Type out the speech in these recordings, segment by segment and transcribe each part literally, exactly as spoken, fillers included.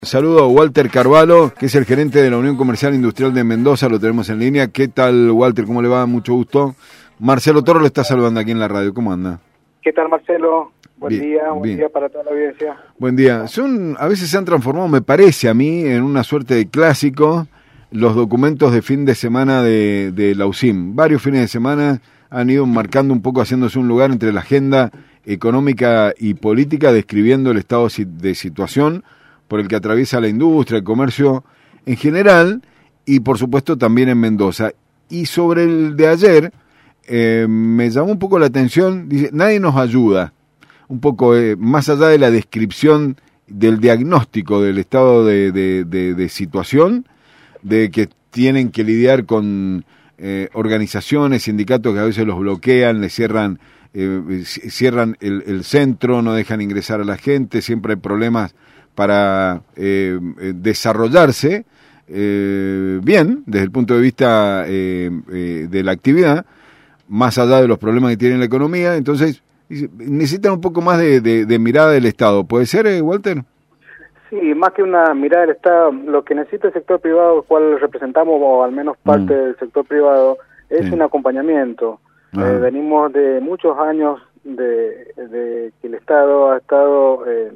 Saludo a Walter Carvalho, que es el gerente de la Unión Comercial Industrial de Mendoza, lo tenemos en línea. ¿Qué tal, Walter? ¿Cómo le va? Mucho gusto. Marcelo Toro lo está saludando aquí en la radio. ¿Cómo anda? ¿Qué tal, Marcelo? Buen bien, día, buen bien. día para toda la audiencia. Buen día. Son, a veces se han transformado, me parece a mí, en una suerte de clásico los documentos de fin de semana de, de la U C I M. Varios fines de semana han ido marcando un poco, haciéndose un lugar entre la agenda económica y política, describiendo el estado de situación por el que atraviesa la industria, el comercio en general, y por supuesto también en Mendoza. Y sobre el de ayer, eh, me llamó un poco la atención, dice, nadie nos ayuda, un poco eh, más allá de la descripción del diagnóstico del estado de, de, de, de situación, de que tienen que lidiar con eh, organizaciones, sindicatos que a veces los bloquean, les cierran, eh, cierran el, el centro, no dejan ingresar a la gente, siempre hay problemas para eh, desarrollarse eh, bien desde el punto de vista eh, eh, de la actividad, más allá de los problemas que tiene la economía. Entonces necesitan un poco más de, de, de mirada del Estado. ¿Puede ser, eh, Walter? Sí, más que una mirada del Estado, lo que necesita el sector privado, el cual representamos, o al menos parte mm. del sector privado, es sí. un acompañamiento. Eh, venimos de muchos años de, de que el Estado ha estado eh,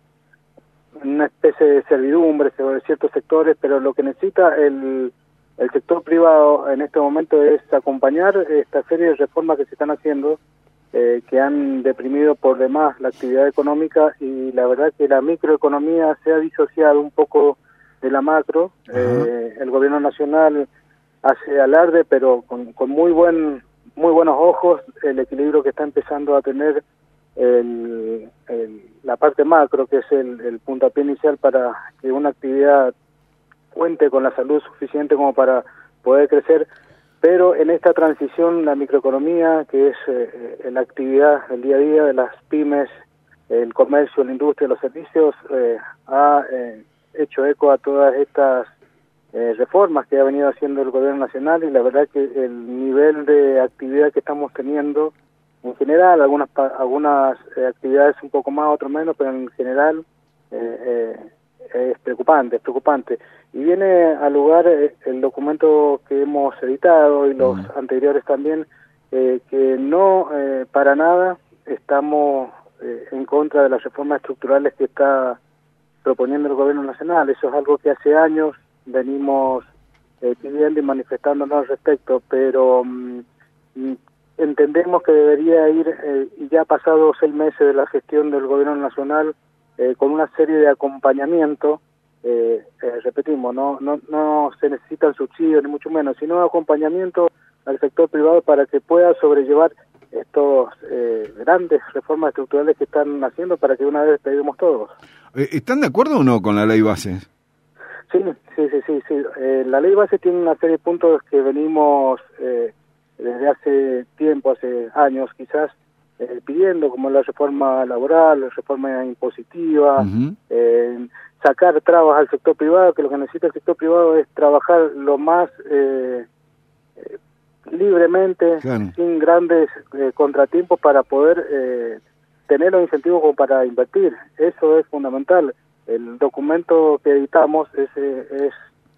una especie de servidumbre sobre ciertos sectores, pero lo que necesita el, el sector privado en este momento es acompañar esta serie de reformas que se están haciendo, eh, que han deprimido por demás la actividad económica, y la verdad que la microeconomía se ha disociado un poco de la macro. Eh, el gobierno nacional hace alarde, pero con, con muy buen muy buenos ojos, el equilibrio que está empezando a tener El, el, la parte macro, que es el, el puntapié inicial para que una actividad cuente con la salud suficiente como para poder crecer. Pero en esta transición, la microeconomía, que es eh, la actividad del día a día de las pymes, el comercio, la industria, los servicios, eh, ha eh, hecho eco a todas estas eh, reformas que ha venido haciendo el gobierno nacional, y la verdad que el nivel de actividad que estamos teniendo en general, algunas algunas eh, actividades un poco más, otras menos, pero en general eh, eh, es preocupante, es preocupante. Y viene al lugar eh, el documento que hemos editado y los mm. anteriores también, eh, que no eh, para nada estamos eh, en contra de las reformas estructurales que está proponiendo el gobierno nacional. Eso es algo que hace años venimos eh, pidiendo y manifestándonos al respecto, pero mm, entendemos que debería ir, eh, y ya ha pasado seis meses de la gestión del gobierno nacional, eh, con una serie de acompañamiento, eh, eh, repetimos, no, no, no se necesitan subsidios ni mucho menos, sino acompañamiento al sector privado para que pueda sobrellevar estos eh, grandes reformas estructurales que están haciendo, para que una vez despedimos todos. ¿Están de acuerdo o no con la ley base? Sí, sí, sí, sí. sí. Eh, la ley base tiene una serie de puntos que venimos Eh, desde hace tiempo, hace años quizás, eh, pidiendo, como la reforma laboral, la reforma impositiva, uh-huh. eh, sacar trabas al sector privado, que lo que necesita el sector privado es trabajar lo más eh, eh, libremente, claro. sin grandes eh, contratiempos, para poder eh, tener los incentivos como para invertir. Eso es fundamental. El documento que editamos es, es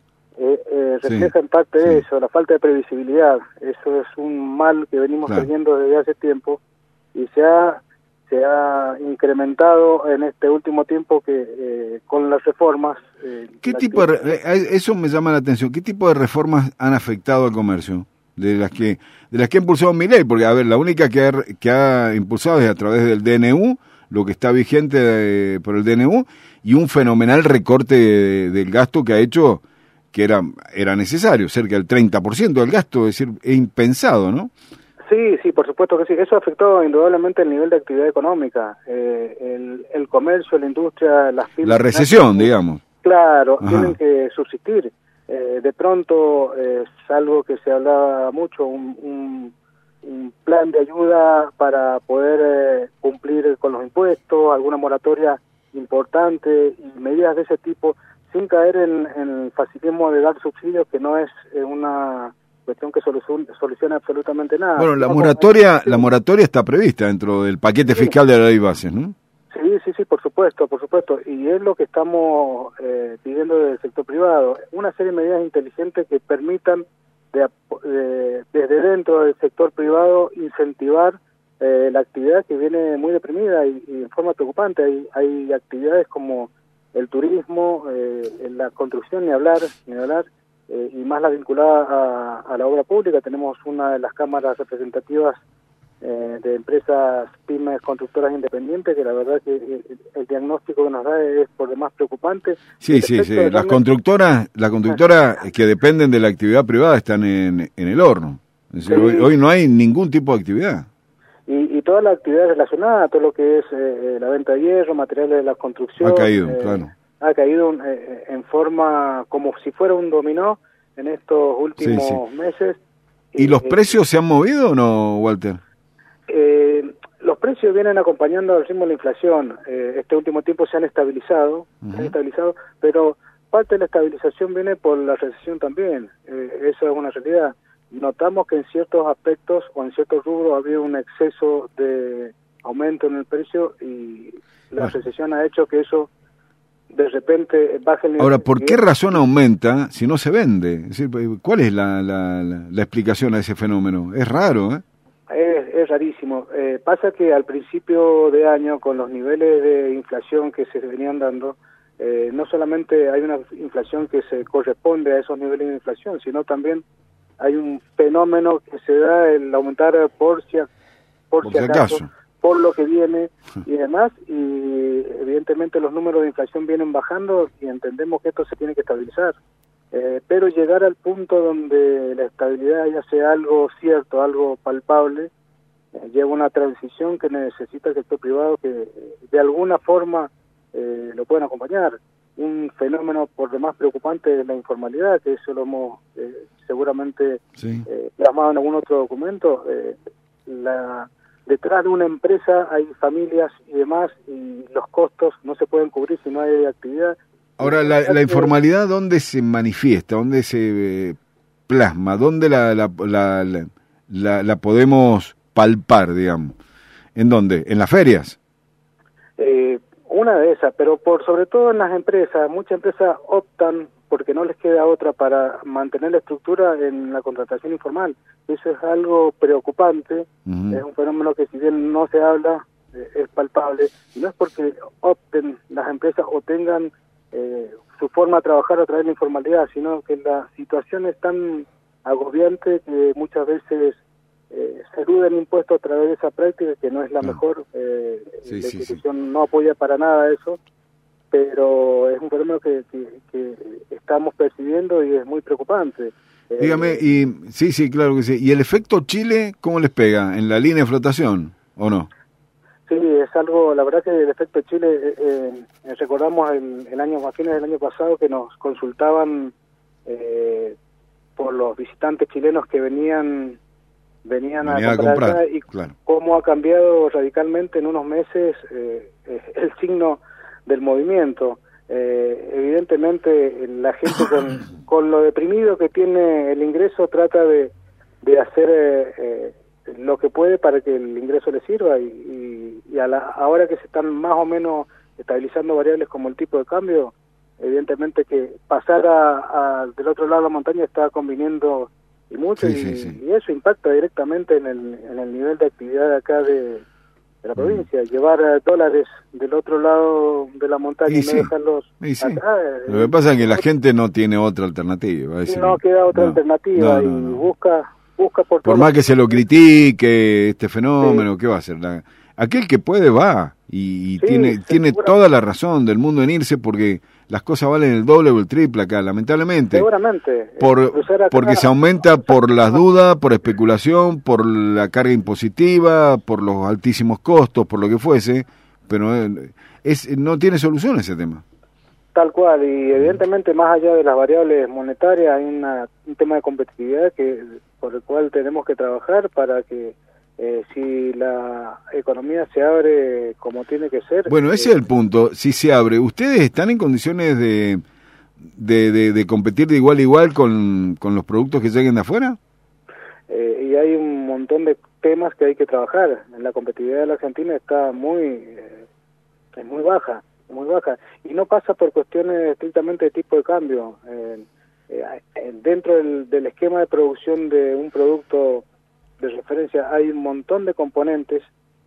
Eh, eh, refleja sí, en parte sí. eso, la falta de previsibilidad. Eso es un mal que venimos claro. teniendo desde hace tiempo, y se ha se ha incrementado en este último tiempo que eh, con las reformas. Eh, ¿Qué tipo de re- eso me llama la atención? ¿Qué tipo de reformas han afectado al comercio? De las que de las que ha impulsado Milei, porque a ver, la única que ha, que ha impulsado es a través del D N U, lo que está vigente eh, por el D N U, y un fenomenal recorte de, del gasto que ha hecho, que era era necesario, cerca del treinta por ciento del gasto, es decir, es impensado, ¿no? Sí, sí, por supuesto que sí. Eso afectó indudablemente el nivel de actividad económica, eh, el, el comercio, la industria, las pymes. La recesión, digamos. Claro, Ajá. tienen que subsistir. Eh, de pronto eh, es algo que se hablaba mucho, un, un, un plan de ayuda para poder eh, cumplir con los impuestos, alguna moratoria importante y medidas de ese tipo, sin caer en, en el facilismo de dar subsidios, que no es eh, una cuestión que soluciona, soluciona absolutamente nada. Bueno, la moratoria, la moratoria está prevista dentro del paquete fiscal sí. de la ley base, ¿no? Sí, sí, sí, por supuesto. supuesto, por supuesto, y es lo que estamos eh, pidiendo del sector privado, una serie de medidas inteligentes que permitan de, de, desde dentro del sector privado incentivar eh, la actividad que viene muy deprimida y, y en forma preocupante. Hay, hay actividades como el turismo, eh, la construcción, ni hablar, ni hablar, eh, y más la vinculada a, a la obra pública. Tenemos una de las cámaras representativas eh, de empresas pymes constructoras independientes, que la verdad que el, el diagnóstico que nos da es por demás preocupante. Sí, sí, sí. Las también... constructoras, las constructoras que dependen de la actividad privada están en, en el horno. Es decir, sí. hoy, hoy no hay ningún tipo de actividad. Y, y toda la actividad relacionada a todo lo que es eh, la venta de hierro, materiales de la construcción. Ha caído, eh, claro. Ha caído eh, en forma como si fuera un dominó en estos últimos sí, sí. meses. ¿Y eh, los precios se han movido o no, Walter? Eh, los precios vienen acompañando al ritmo de la inflación. Eh, este último tiempo se han estabilizado, uh-huh. se han estabilizado, pero parte de la estabilización viene por la recesión también. Eh, eso es una realidad. Notamos que en ciertos aspectos o en ciertos rubros ha habido un exceso de aumento en el precio y la bueno. recesión ha hecho que eso de repente baje el nivel. Ahora, ¿por qué razón aumenta si no se vende? Es decir, ¿cuál es la, la, la, la explicación a ese fenómeno? Es raro, ¿eh? Es, es rarísimo. Eh, pasa que al principio de año, con los niveles de inflación que se venían dando, eh, no solamente hay una inflación que se corresponde a esos niveles de inflación, sino también hay un fenómeno que se da el aumentar por si, por por si acaso, acaso, por lo que viene y demás, y evidentemente los números de inflación vienen bajando y entendemos que esto se tiene que estabilizar. Eh, pero llegar al punto donde la estabilidad ya sea algo cierto, algo palpable, eh, lleva una transición que necesita el sector privado que eh, de alguna forma eh, lo pueden acompañar. Un fenómeno por demás preocupante es la informalidad, que eso lo hemos eh, seguramente sí. eh, plasmado en algún otro documento. Eh, la, detrás de una empresa hay familias y demás, y los costos no se pueden cubrir si no hay actividad. Ahora, la, la informalidad, ¿dónde se manifiesta? ¿Dónde se eh, plasma? ¿Dónde la, la, la, la, la, la podemos palpar, digamos? ¿En dónde? ¿En las ferias? Eh, una de esas, pero por sobre todo en las empresas. Muchas empresas optan, porque no les queda otra, para mantener la estructura en la contratación informal. Eso es algo preocupante, uh-huh. es un fenómeno que si bien no se habla, eh, es palpable. Y no es porque opten las empresas o tengan Eh, su forma de trabajar a través de la informalidad, sino que la situación es tan agobiante que muchas veces eh, se eluden impuestos a través de esa práctica, que no es la no. mejor. Eh, sí, la sí, institución sí. no apoya para nada eso, pero es un fenómeno que, que, que estamos percibiendo y es muy preocupante. Dígame, eh, y sí, sí, claro que sí. ¿Y el efecto Chile cómo les pega? ¿En la línea de flotación o no? Sí, es algo, la verdad que el efecto Chile, eh, eh, recordamos el, el año, a fines del año pasado, que nos consultaban eh, por los visitantes chilenos que venían venían Venía a comprar, a comprar y claro. cómo ha cambiado radicalmente en unos meses eh, eh, el signo del movimiento. Eh, evidentemente la gente con, con lo deprimido que tiene el ingreso trata de, de hacer eh, eh, lo que puede para que el ingreso le sirva, y, y, y a la, ahora que se están más o menos estabilizando variables como el tipo de cambio, evidentemente que pasar a, a del otro lado de la montaña está conviniendo y mucho, sí, y, sí, sí. y eso impacta directamente en el, en el nivel de actividad de acá de, de la provincia. Mm. Llevar uh, dólares del otro lado de la montaña y, y no sí. dejarlos y sí. acá. Lo que pasa es que la gente no tiene otra alternativa. Va a decir, no queda otra no, alternativa, no, no, no. y busca... Busca por por más que se lo critique este fenómeno, sí. ¿qué va a hacer? La, aquel que puede va y, y sí, tiene tiene toda la razón del mundo en irse, porque las cosas valen el doble o el triple acá, lamentablemente. Seguramente. Por, acá, porque se aumenta por las dudas, por especulación, por la carga impositiva, por los altísimos costos, por lo que fuese, pero es no tiene solución ese tema. Tal cual, y evidentemente más allá de las variables monetarias hay una, un tema de competitividad que por el cual tenemos que trabajar para que eh, si la economía se abre como tiene que ser... Bueno, ese eh, es el punto, si se abre, ¿ustedes están en condiciones de, de, de, de competir de igual a igual con, con los productos que lleguen de afuera? Eh, y hay un montón de temas que hay que trabajar. La competitividad de la Argentina está muy, eh, es muy baja. muy baja. Y no pasa por cuestiones estrictamente de tipo de cambio. Eh, eh, dentro del, del esquema de producción de un producto de referencia hay un montón de componentes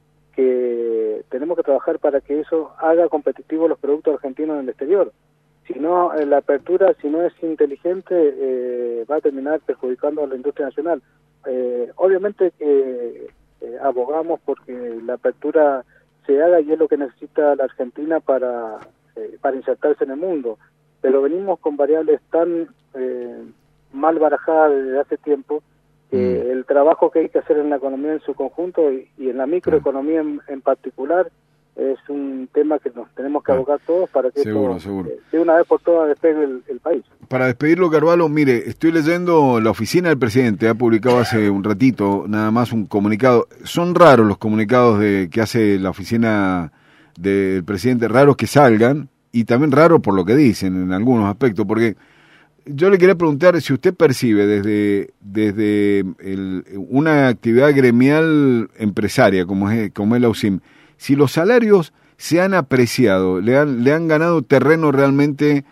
que tenemos que trabajar para que eso haga competitivos los productos argentinos en el exterior. Si no, la apertura, si no es inteligente, eh, va a terminar perjudicando a la industria nacional. Eh, obviamente que eh, abogamos porque la apertura se haga y es lo que necesita la Argentina para, eh, para insertarse en el mundo. Pero venimos con variables tan eh, mal barajadas desde hace tiempo que mm. el trabajo que hay que hacer en la economía en su conjunto y, y en la microeconomía en, en particular es un tema que nos tenemos que abocar todos para que seguro, esto, seguro. Eh, de una vez por todas despegue el, el país. Para despedirlo, Carvalho, mire, estoy leyendo la oficina del presidente, ha publicado hace un ratito nada más un comunicado. Son raros los comunicados de que hace la oficina del presidente, raros que salgan, y también raros por lo que dicen en algunos aspectos, porque yo le quería preguntar si usted percibe desde desde el, una actividad gremial empresaria como es, como es la U C I M, si los salarios se han apreciado, le han, le han ganado terreno realmente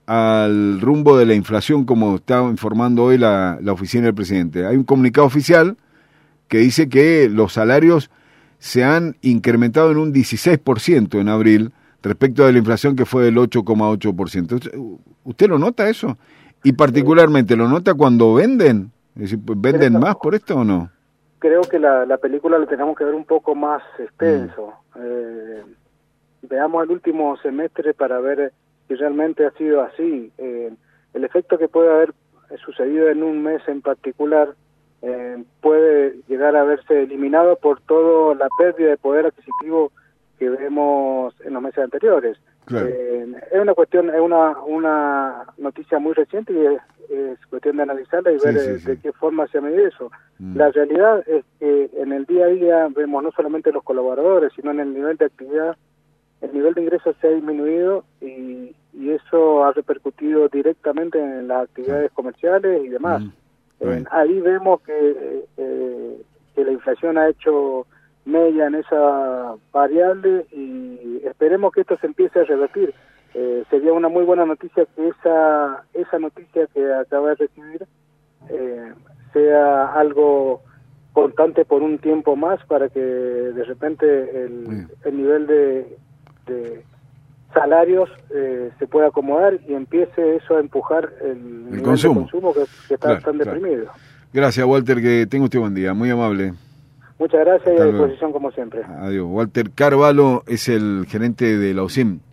al rumbo de la inflación, como está informando hoy la, la oficina del presidente. Hay un comunicado oficial que dice que los salarios se han incrementado en un dieciséis por ciento en abril respecto de la inflación que fue del ocho coma ocho por ciento. ¿Usted lo nota eso? Y particularmente, ¿lo nota cuando venden? Es decir, ¿venden más por esto o no? Creo que la, la película la tenemos que ver un poco más extenso. Mm. Eh, veamos el último semestre para ver si realmente ha sido así. Eh, el efecto que puede haber sucedido en un mes en particular eh, puede llegar a verse eliminado por toda la pérdida de poder adquisitivo que vemos en los meses anteriores. Claro. Eh, es una cuestión, es una una noticia muy reciente y es, es cuestión de analizarla y sí, ver sí, sí. de qué forma se ha medido eso. Mm. La realidad es que en el día a día vemos no solamente los colaboradores, sino en el nivel de actividad, el nivel de ingresos se ha disminuido y, y eso ha repercutido directamente en las actividades comerciales y demás. Mm. Eh, ahí vemos que, eh, que la inflación ha hecho media en esa variable y esperemos que esto se empiece a revertir. Eh, sería una muy buena noticia que esa esa noticia que acaba de recibir eh, sea algo constante por un tiempo más para que de repente el, el nivel de, de salarios eh, se pueda acomodar y empiece eso a empujar el, el nivel consumo. de consumo que, que está claro, tan deprimido. Claro. Gracias, Walter, que tenga usted buen día, muy amable. Muchas gracias y a disposición como siempre. Adiós. Walter Carvalho es el gerente de la U C I M.